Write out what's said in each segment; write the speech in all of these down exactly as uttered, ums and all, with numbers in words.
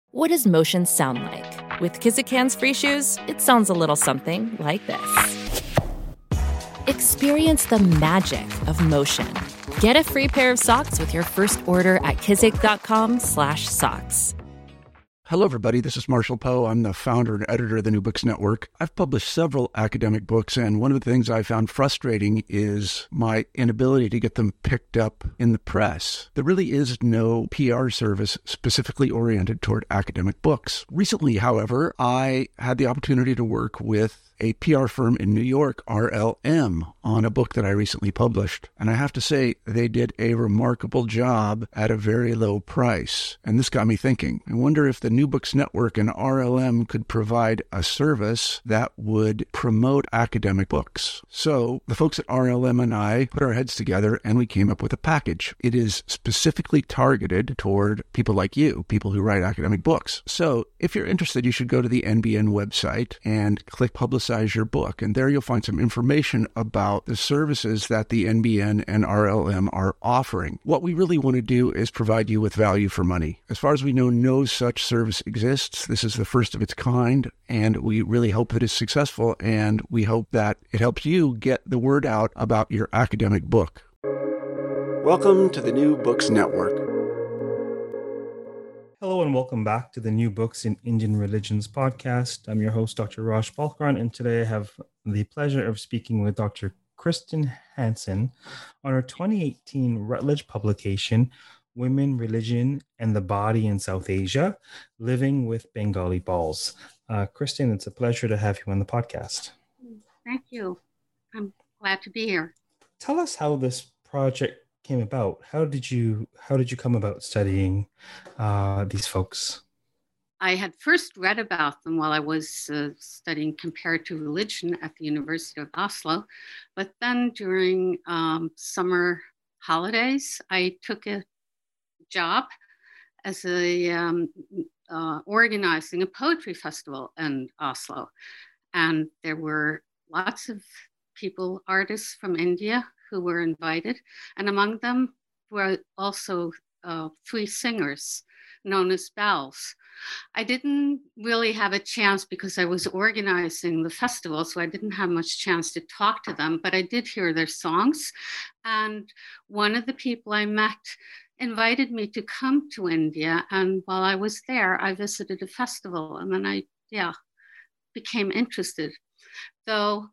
What does motion sound like? With Kizikans free shoes, it sounds a little something like this. Experience the magic of motion. Get a free pair of socks with your first order at kizik.com slash socks. Hello, everybody. This is Marshall Poe. I'm the founder and editor of the New Books Network. I've published several academic books, and one of the things I found frustrating is my inability to get them picked up in the press. There really is no P R service specifically oriented toward academic books. Recently, however, I had the opportunity to work with a P R firm in New York, R L M, on a book that I recently published. And I have to say, they did a remarkable job at a very low price. And this got me thinking. I wonder if the New Books Network and R L M could provide a service that would promote academic books. So the folks at R L M and I put our heads together and we came up with a package. It is specifically targeted toward people like you, people who write academic books. So if you're interested, you should go to the N B N website and click Publicize your book. And there you'll find some information about the services that the N B N and R L M are offering. What we really want to do is provide you with value for money. As far as we know, no such service exists. This is the first of its kind, and we really hope that it's successful, and we hope that it helps you get the word out about your academic book. Welcome to the New Books Network. Hello and welcome back to the New Books in Indian Religions podcast. I'm your host, Doctor Raj Balkaran, and today I have the pleasure of speaking with Doctor Kristen Hansen on her twenty eighteen Routledge publication, Women, Religion, and the Body in South Asia, Living with Bengali Bauls. Uh, Kristen, it's a pleasure to have you on the podcast. Thank you. I'm glad to be here. Tell us how this project came about. How did you how did you come about studying uh, these folks? I had first read about them while I was uh, studying comparative religion at the University of Oslo, but then during um, summer holidays, I took a job as a um, uh, organizing a poetry festival in Oslo, and there were lots of people, artists from India, who were invited, and among them were also uh, three singers known as Bauls. I didn't really have a chance because I was organizing the festival, so I didn't have much chance to talk to them, but I did hear their songs. And one of the people I met invited me to come to India, and while I was there, I visited a festival, and then I, yeah, became interested. Though,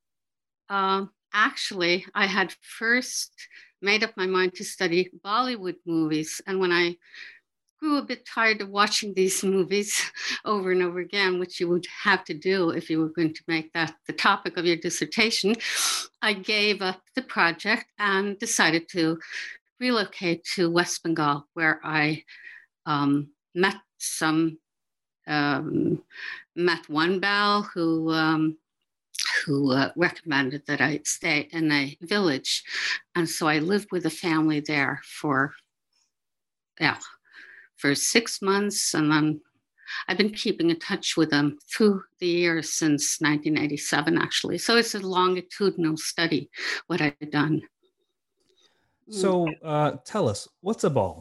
um, Actually, I had first made up my mind to study Bollywood movies. And when I grew a bit tired of watching these movies over and over again, which you would have to do if you were going to make that the topic of your dissertation, I gave up the project and decided to relocate to West Bengal, where I um, met some, um, met one Baul who um, who uh, recommended that I stay in a village. And so I lived with a family there for, yeah, for six months. And then I've been keeping in touch with them through the years since nineteen eighty-seven, actually. So it's a longitudinal study, what I've done. So uh, tell us, what's a Baul?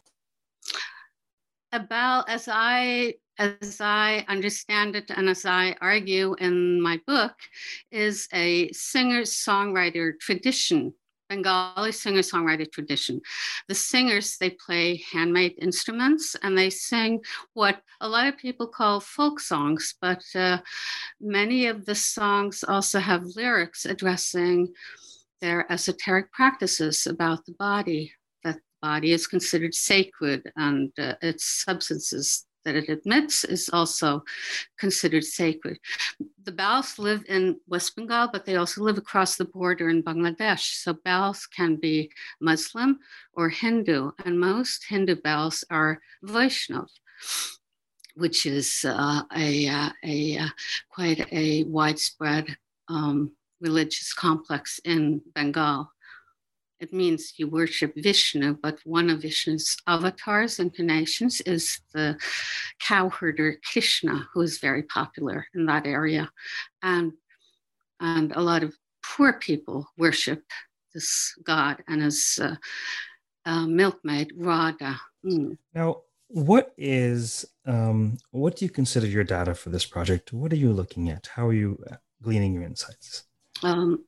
A Baul, as I as I understand it and as I argue in my book, is a singer-songwriter tradition, Bengali singer-songwriter tradition. The singers, they play handmade instruments and they sing what a lot of people call folk songs, but uh, many of the songs also have lyrics addressing their esoteric practices about the body, that the body is considered sacred and uh, its substances that it admits is also considered sacred. The Bauls live in West Bengal, but they also live across the border in Bangladesh. So Bauls can be Muslim or Hindu, and most Hindu Bauls are Vaishnav, which is uh, a, a, a uh, quite a widespread um, religious complex in Bengal. It means you worship Vishnu, but one of Vishnu's avatars, incarnations, is the cowherder Krishna, who is very popular in that area. And, and a lot of poor people worship this god and his uh, uh, milkmaid, Radha. Mm. Now, what is, um, what do you consider your data for this project? What are you looking at? How are you gleaning your insights? Um,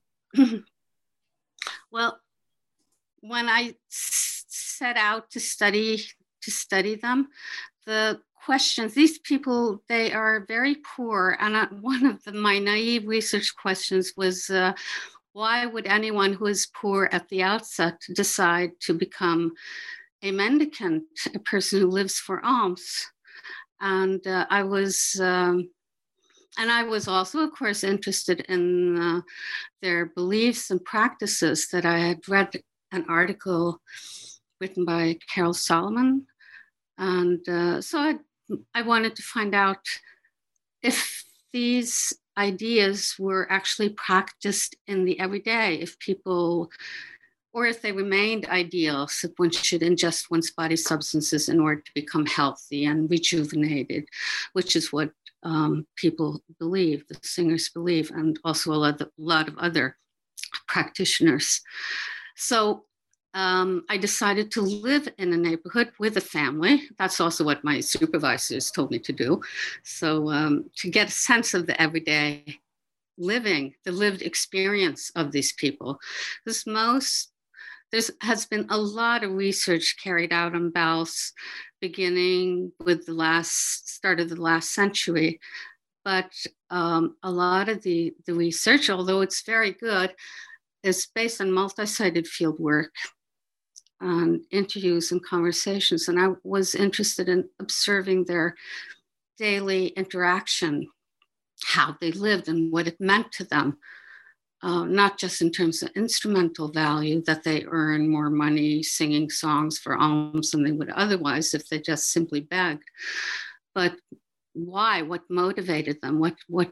well, when I s- set out to study to study them, the questions, these people, they are very poor. And uh, one of the, my naive research questions was, uh, why would anyone who is poor at the outset decide to become a mendicant, a person who lives for alms? And uh, I was, um, and I was also, of course, interested in uh, their beliefs and practices. That I had read an article written by Carol Solomon, and uh, so I, I wanted to find out if these ideas were actually practiced in the everyday, if people, or if they remained ideals, that one should ingest one's body substances in order to become healthy and rejuvenated, which is what um, people believe, the singers believe, and also a lot of, a lot of other practitioners. So um, I decided to live in a neighborhood with a family. That's also what my supervisors told me to do. So um, to get a sense of the everyday living, the lived experience of these people. Because most, there has been a lot of research carried out on bowels beginning with the last, start of the last century. But um, a lot of the, the research, although it's very good, is based on multi-sited field work and interviews and conversations. And I was interested in observing their daily interaction, how they lived and what it meant to them, uh, not just in terms of instrumental value, that they earn more money singing songs for alms than they would otherwise if they just simply begged, but why, what motivated them, what, what,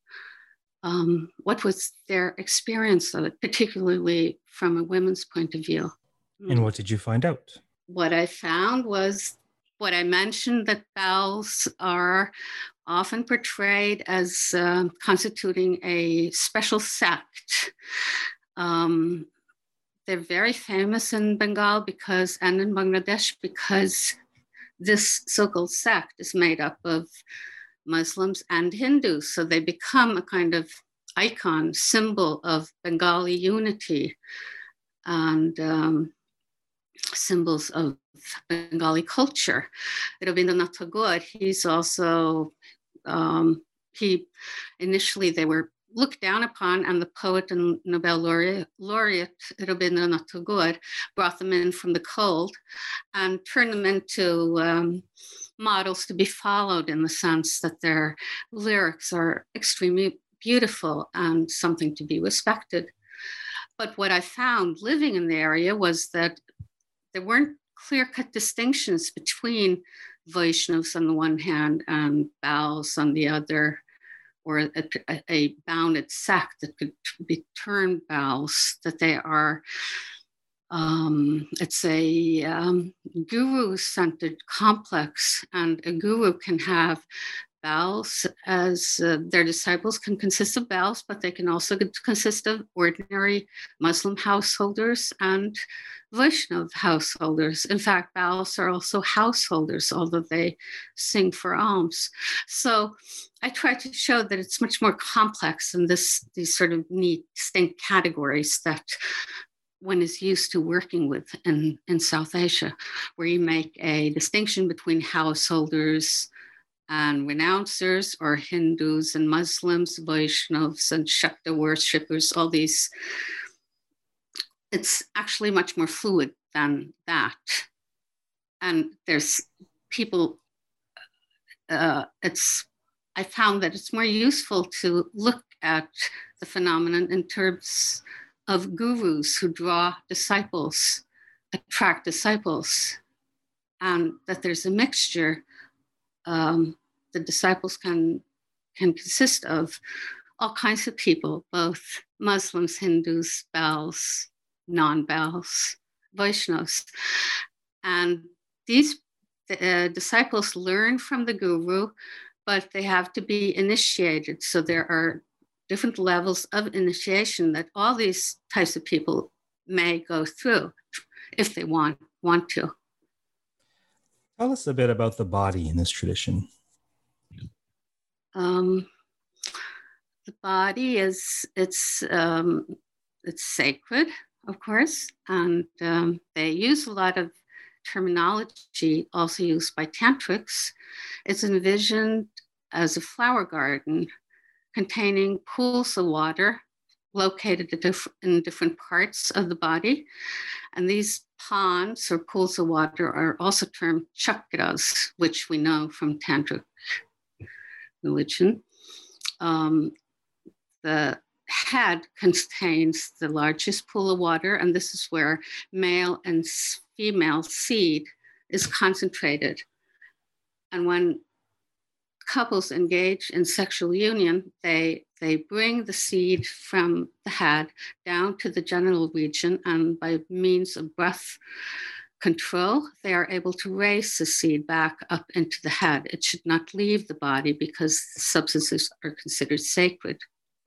um, what was their experience of it, particularly from a women's point of view. And what did you find out? What I found was what I mentioned, that bowels are often portrayed as uh, constituting a special sect. Um, they're very famous in Bengal because, and in Bangladesh, because this so-called sect is made up of Muslims and Hindus. So they become a kind of icon, symbol of Bengali unity, and um, symbols of Bengali culture. Rabindranath Tagore, he's also, um, he, initially they were looked down upon, and the poet and Nobel laureate, laureate Rabindranath Tagore brought them in from the cold and turned them into um, models to be followed, in the sense that their lyrics are extremely beautiful and something to be respected. But what I found living in the area was that there weren't clear-cut distinctions between Vaishnavas on the one hand and Baals on the other, or a, a, a bounded sect that could be termed Baals, that they are, um, it's a um, guru-centered complex, and a guru can have Baals as uh, their disciples can consist of Baals, but they can also consist of ordinary Muslim householders and Vaishnav householders. In fact, Baals are also householders, although they sing for alms. So I try to show that it's much more complex than this, these sort of neat, distinct categories that one is used to working with in, in South Asia, where you make a distinction between householders and renouncers, or Hindus and Muslims, Vaishnavas and Shakta worshippers, all these. It's actually much more fluid than that. And there's people, uh, it's, I found that it's more useful to look at the phenomenon in terms of gurus who draw disciples, attract disciples, and that there's a mixture. Um, the disciples can, can consist of all kinds of people, both Muslims, Hindus, Baals, non-Baals, Vaishnavas. And these uh, disciples learn from the guru, but they have to be initiated. So there are different levels of initiation that all these types of people may go through if they want, want to. Tell us a bit about the body in this tradition. Um, the body is it's um, it's sacred, of course, and um, they use a lot of terminology also used by tantrics. It's envisioned as a flower garden containing pools of water located in different parts of the body. And these ponds or pools of water are also termed chakras, which we know from tantric religion. Um, the head contains the largest pool of water, and this is where male and female seed is concentrated. And when couples engage in sexual union, they they bring the seed from the head down to the genital region, and by means of breath control, they are able to raise the seed back up into the head. It should not leave the body because the substances are considered sacred.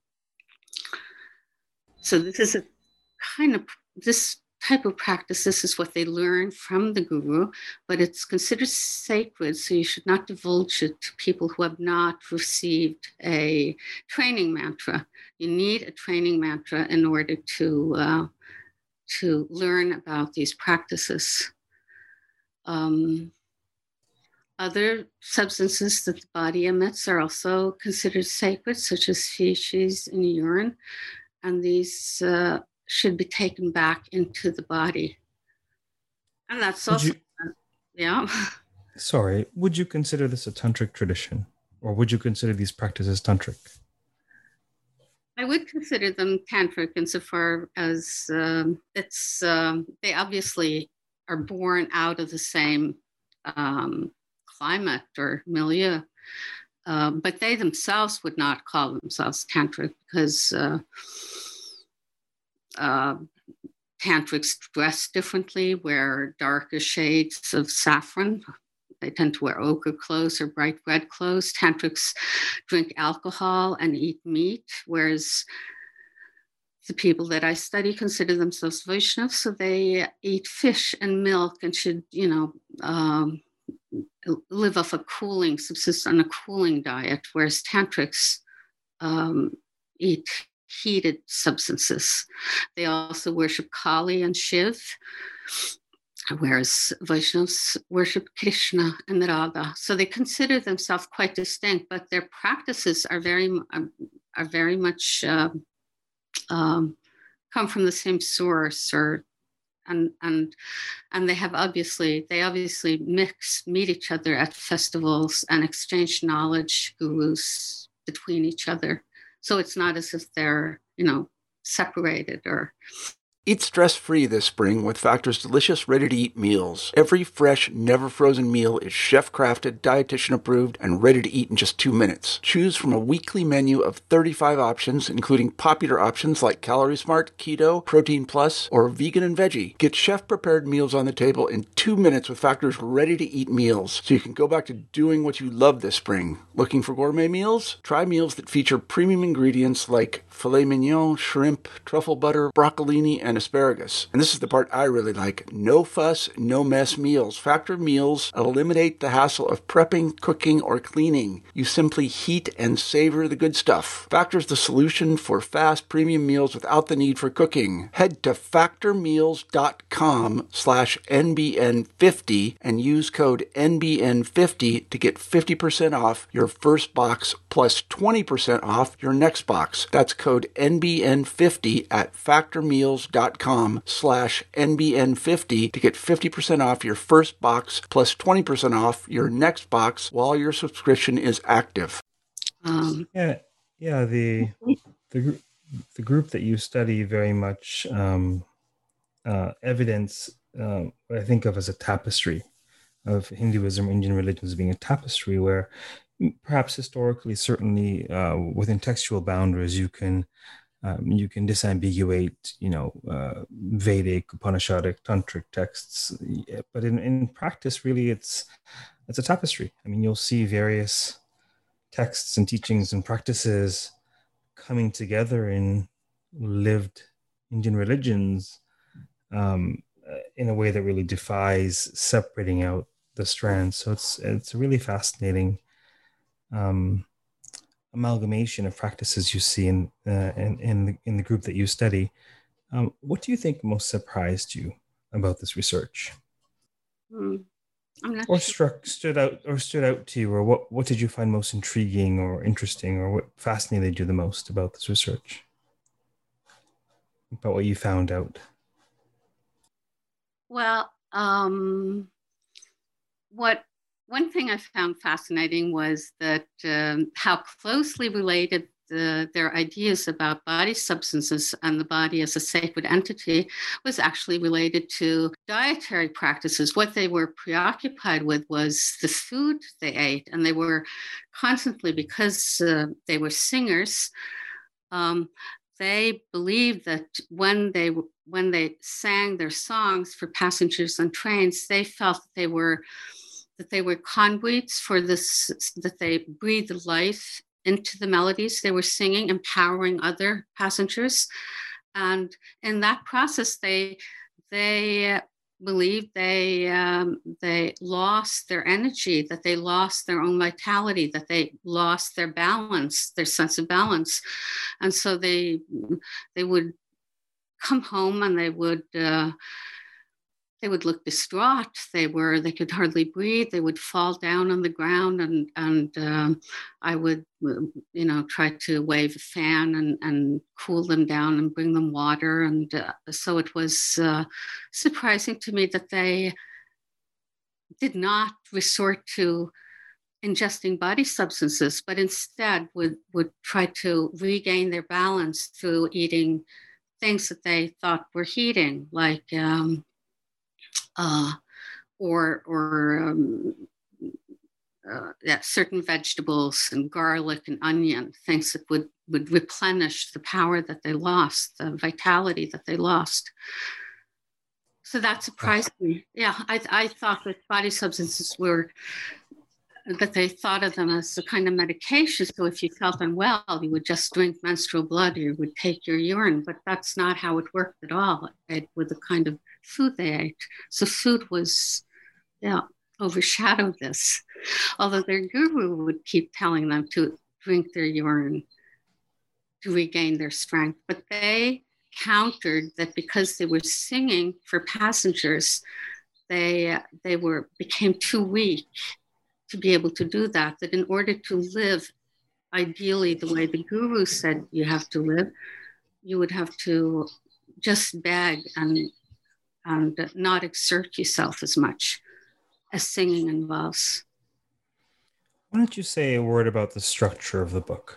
So this is a kind of, this type of practice, this is what they learn from the guru, but it's considered sacred, so you should not divulge it to people who have not received a training mantra. You need a training mantra in order to, uh, to learn about these practices. Um, other substances that the body emits are also considered sacred, such as feces and urine, and these uh, should be taken back into the body. And that's also, you, yeah. Sorry, would you consider this a tantric tradition, or would you consider these practices tantric? I would consider them tantric insofar as um, it's, um, they obviously are born out of the same um, climate or milieu, uh, but they themselves would not call themselves tantric because uh, Uh, tantrics dress differently, wear darker shades of saffron. They tend to wear ochre clothes or bright red clothes. Tantrics drink alcohol and eat meat, whereas the people that I study consider themselves Vaishnavas, so they eat fish and milk and should, you know, um, live off a cooling, subsist on a cooling diet, whereas tantrics um, eat heated substances. They also worship Kali and Shiv, whereas Vaishnavas worship Krishna and Radha. So they consider themselves quite distinct, but their practices are very, are very much uh, um, come from the same source, or and and and they have obviously they obviously mix, meet each other at festivals and exchange knowledge, gurus between each other. So it's not as if they're, you know, separated or... Eat stress-free this spring with Factor's delicious, ready-to-eat meals. Every fresh, never-frozen meal is chef-crafted, dietitian-approved, and ready to eat in just two minutes. Choose from a weekly menu of thirty-five options, including popular options like Calorie Smart, Keto, Protein Plus, or Vegan and Veggie. Get chef-prepared meals on the table in two minutes with Factor's ready-to-eat meals, so you can go back to doing what you love this spring. Looking for gourmet meals? Try meals that feature premium ingredients like filet mignon, shrimp, truffle butter, broccolini, and asparagus. And this is the part I really like. No fuss, no mess meals. Factor meals eliminate the hassle of prepping, cooking, or cleaning. You simply heat and savor the good stuff. Factor's the solution for fast premium meals without the need for cooking. Head to factormeals.com slash NBN50 and use code N B N fifty to get fifty percent off your first box plus twenty percent off your next box. That's code N B N fifty at factormeals.com slash N B N fifty to get fifty percent off your first box plus twenty percent off your next box while your subscription is active. Um, yeah, yeah. The the the group that you study very much um, uh, evidence um, what I think of as a tapestry of Hinduism, Indian religions being a tapestry where perhaps historically, certainly uh, within textual boundaries, you can Um, you can disambiguate, you know, uh, Vedic, Upanishadic, tantric texts, but in, in practice, really, it's it's a tapestry. I mean, you'll see various texts and teachings and practices coming together in lived Indian religions um, in a way that really defies separating out the strands. So it's it's a really fascinating um, amalgamation of practices you see in uh, in in the, in the group that you study. Um, what do you think most surprised you about this research, Hmm, I'm not or sure. struck stood out or stood out to you, or what what did you find most intriguing or interesting, or what fascinated you the most about this research, about what you found out? Well, um, what one thing I found fascinating was that um, how closely related the, their ideas about body substances and the body as a sacred entity was actually related to dietary practices. What they were preoccupied with was the food they ate, and they were constantly, because uh, they were singers, um, they believed that when they when they sang their songs for passengers on trains, they felt that they were that they were conduits for this, that they breathed life into the melodies they were singing, empowering other passengers. And in that process, they they believed they um, they lost their energy, that they lost their own vitality, that they lost their balance, their sense of balance, and so they they would come home and they would uh, they would look distraught. They were they could hardly breathe. They would fall down on the ground, and and um, I would you know try to wave a fan and and cool them down and bring them water. And uh, so it was uh, surprising to me that they did not resort to ingesting body substances, but instead would would try to regain their balance through eating things that they thought were heating, like um, uh, or or um, uh, yeah, certain vegetables and garlic and onion, things that would would replenish the power that they lost, the vitality that they lost. So that surprised me. Yeah, I I thought that body substances were that they thought of them as a kind of medication. So if you felt unwell, you would just drink menstrual blood or you would take your urine, but that's not how it worked at all it, with the kind of food they ate. So food was, yeah, overshadowed this. Although their guru would keep telling them to drink their urine to regain their strength. But they countered that because they were singing for passengers, they they were became too weak to be able to do that, that in order to live ideally the way the guru said you have to live, you would have to just beg and and not exert yourself as much as singing involves. Why don't you say a word about the structure of the book?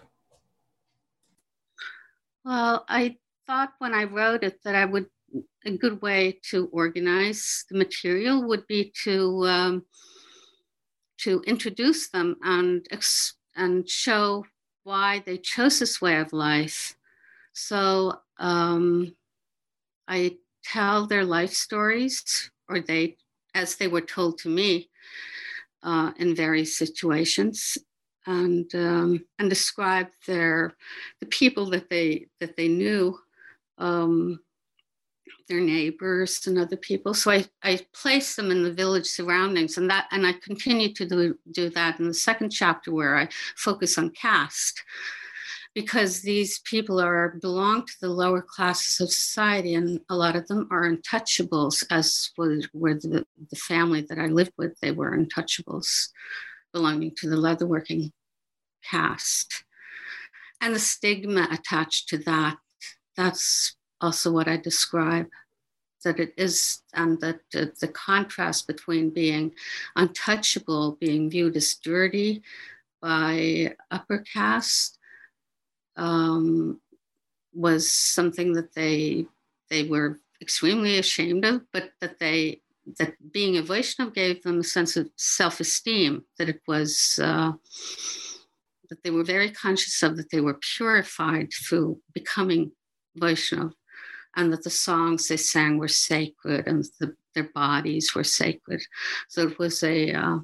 Well, I thought when I wrote it that I would, a good way to organize the material would be to um, to introduce them and and show why they chose this way of life. So um, I tell their life stories, or they, as they were told to me, uh, in various situations, and um, and describe their the people that they that they knew, um, their neighbors and other people. So I, I place them in the village surroundings, and that and I continue to do, do that in the second chapter where I focus on caste, because these people are belong to the lower classes of society, and a lot of them are untouchables, as was were the, the family that I lived with. They were untouchables, belonging to the leatherworking caste. And the stigma attached to that, that's also what I describe, that it is, and that uh, the contrast between being untouchable, being viewed as dirty by upper caste, um, was something that they they were extremely ashamed of, but that they that being a Vaishnav gave them a sense of self-esteem, that it was uh, that they were very conscious of, that they were purified through becoming Vaishnav, and that the songs they sang were sacred, and the, their bodies were sacred. So it was a uh,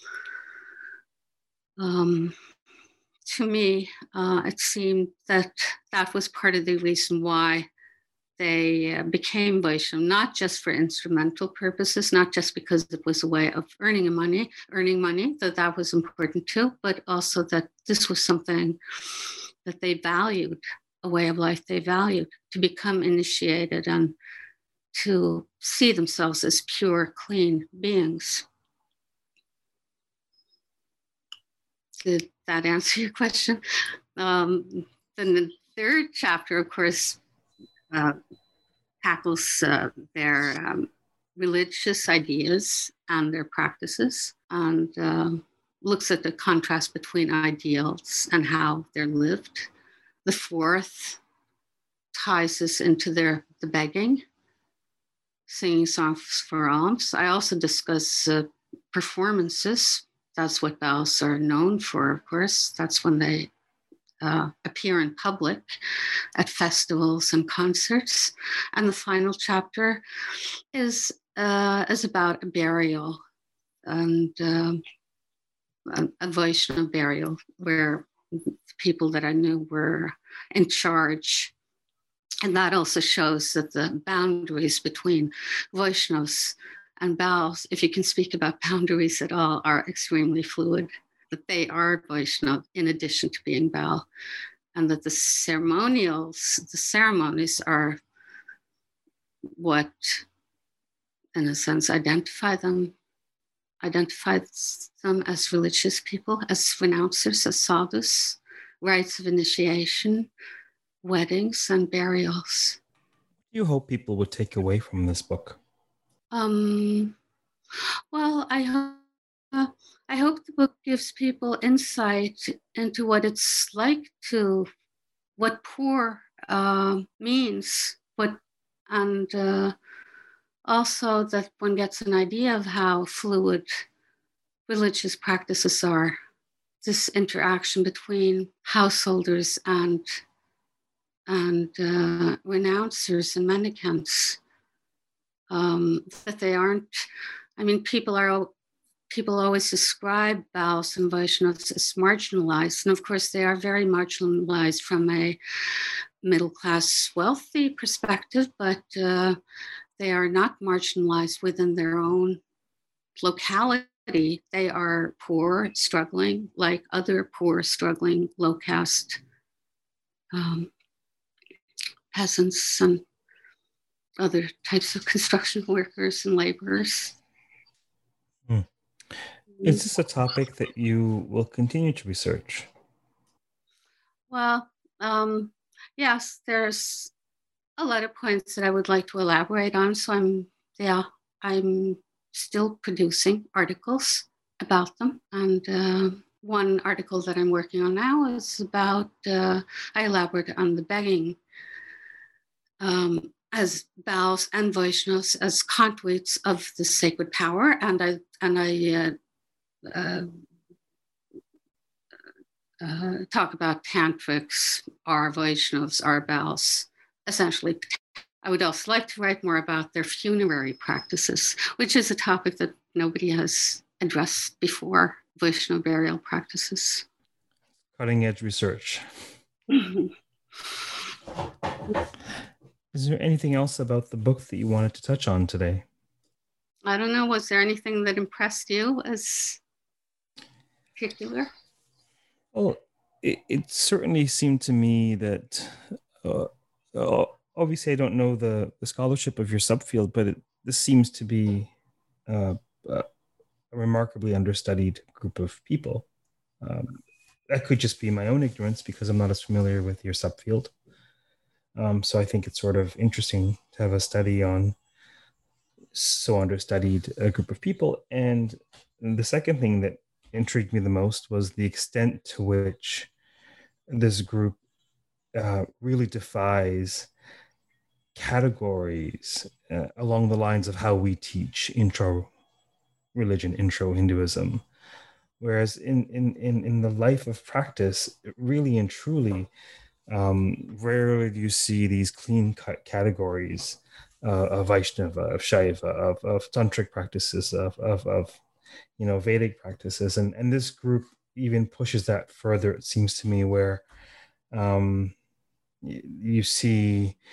um, to me, uh, it seemed that that was part of the reason why they uh, became Vaishnava, not just for instrumental purposes, not just because it was a way of earning money, earning money, that that was important too, but also that this was something that they valued, a way of life they valued, to become initiated and to see themselves as pure, clean beings. Did that answer your question? Um, then the third chapter, of course, uh, tackles uh, their um, religious ideas and their practices, and uh, looks at the contrast between ideals and how they're lived. The fourth ties us into their the begging, singing songs for alms. I also discuss uh, performances. That's what Baos are known for, of course. That's when they uh, appear in public at festivals and concerts. And the final chapter is uh, is about a burial and um, a, a Vaishnava burial where people that I knew were in charge. And that also shows that the boundaries between Vaishnavas and Baals, if you can speak about boundaries at all, are extremely fluid, that they are Vaishnava in addition to being Baal, and that the ceremonials, the ceremonies are what, in a sense, identify them, identifies them as religious people, as renouncers, as sadhus, rites of initiation, weddings, and burials. What do you hope people would take away from this book? Um, well, I hope uh, I hope the book gives people insight into what it's like to, what poor uh, means, what, and uh, also that one gets an idea of how fluid religious practices are. This interaction between householders and and uh, renouncers and mendicants. Um, that they aren't, I mean, people are, people always describe Baals and Vaishnavas as marginalized. And of course, they are very marginalized from a middle class, wealthy perspective, but uh, they are not marginalized within their own locality. They are poor, struggling, like other poor, struggling, low caste um, peasants and other types of construction workers and laborers. Hmm. Is this a topic that you will continue to research? Well, um, yes, there's a lot of points that I would like to elaborate on. So I'm, yeah, I'm still producing articles about them. And uh, one article that I'm working on now is about, uh, I elaborate on the begging um, as Baals and Vaishnavas as conduits of the sacred power, and I and I uh, uh, uh, talk about tantrics, our Vaishnavas, our Baals. Essentially, I would also like to write more about their funerary practices, which is a topic that nobody has addressed before. Vaishnava burial practices. Cutting edge research. Is there anything else about the book that you wanted to touch on today? I don't know. Was there anything that impressed you as particular? Well, it, it certainly seemed to me that, uh, uh, obviously I don't know the, the scholarship of your subfield, but it, this seems to be uh, uh, a remarkably understudied group of people. Um, that could just be my own ignorance because I'm not as familiar with your subfield. Um, so I think it's sort of interesting to have a study on so understudied a group of people. And the second thing that intrigued me the most was the extent to which this group uh, really defies categories uh, along the lines of how we teach intro religion, intro Hinduism. Whereas in, in, in, in the life of practice, really and truly, Um, rarely do you see these clean cut categories uh, of Vaishnava, of Shaiva, of, of tantric practices, of, of, of you know, Vedic practices. And, and this group even pushes that further, it seems to me, where um, you, you see,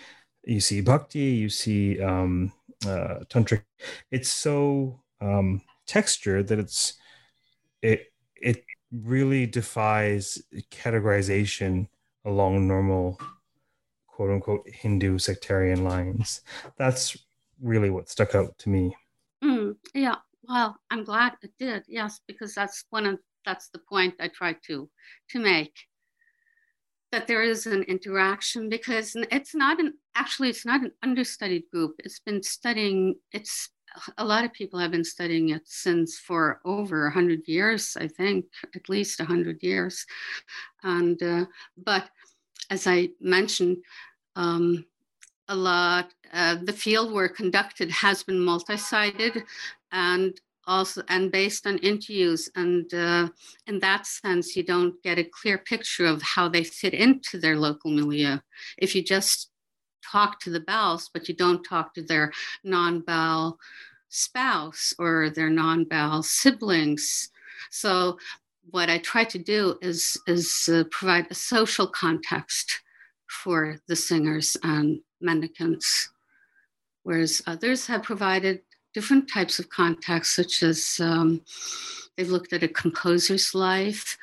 you see bhakti, you see um, uh, tantric. It's so um, textured that it's it it really defies categorization along normal quote unquote Hindu sectarian lines. That's really what stuck out to me. Mm, yeah, well, I'm glad it did. Yes, because that's one of that's the point I try to to make, that there is an interaction, because it's not an actually it's not an understudied group. It's been studying it's a lot of people have been studying it since for over a hundred years, I think, at least a hundred years. And uh, but as I mentioned, um, a lot uh, the field work conducted has been multi-sided, and also and based on interviews, and uh, in that sense you don't get a clear picture of how they fit into their local milieu if you just talk to the Baals but you don't talk to their non-Baal spouse or their non-Baal siblings. So what I try to do is is uh, provide a social context for the singers and mendicants, whereas others have provided different types of contexts, such as um, they've looked at a composer's life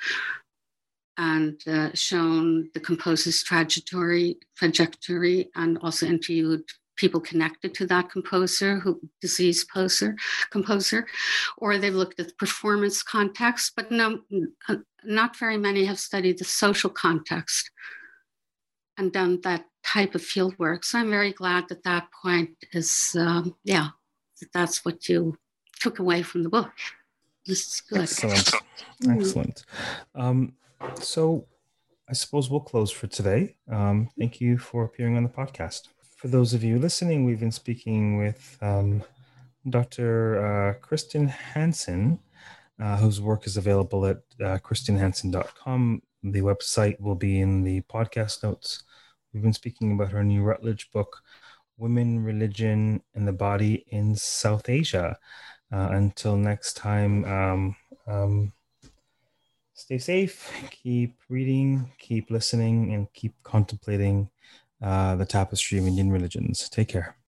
and uh, shown the composer's trajectory, trajectory, and also interviewed people connected to that composer, who deceased poser, composer, or they've looked at the performance context, but no, not very many have studied the social context and done that type of field work. So I'm very glad that that point is, um, yeah, that that's what you took away from the book. This is good. Excellent. Excellent. Um, so I suppose we'll close for today. Um, thank you for appearing on the podcast. For those of you listening, we've been speaking with um, Doctor Uh, Kristin Hansen, uh, whose work is available at uh, kristin hansen dot com. The website will be in the podcast notes. We've been speaking about her new Routledge book, Women, Religion, and the Body in South Asia. Uh, until next time, um, um, stay safe, keep reading, keep listening, and keep contemplating uh, the tapestry of Indian religions. Take care.